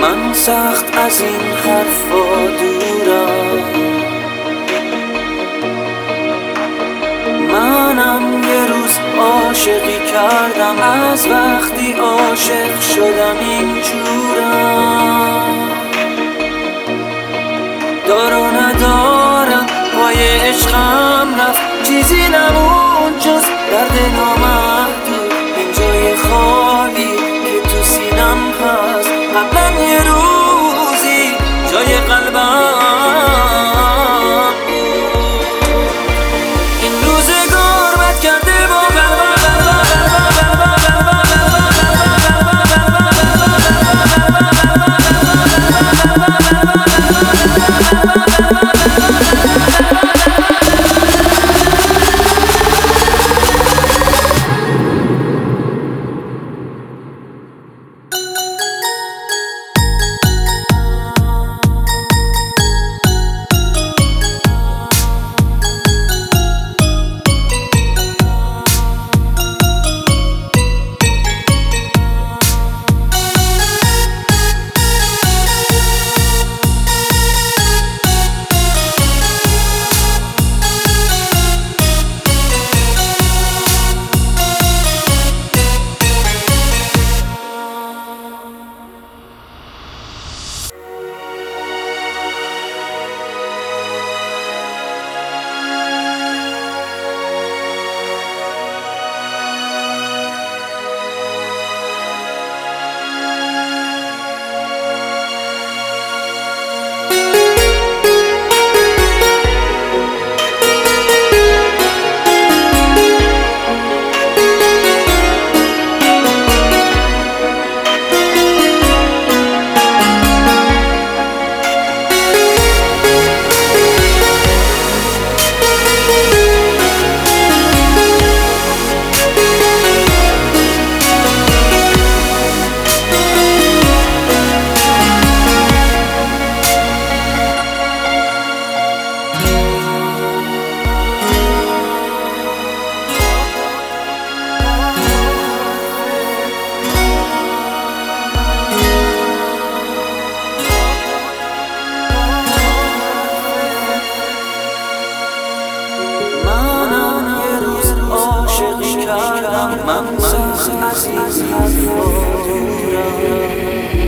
من سخت از این حرفا دورم، منم یه روز عاشقی کردم، از وقتی عاشق شدم اینجورم. دار و ندارم پای عشقم رفت، چیزی نمون جز درد نامحدود. این جای خالی که تو سینم هست قبلا یه روزی جای قلبم بود. این روزگار بد کرده با من سخت از این حرفا دورم.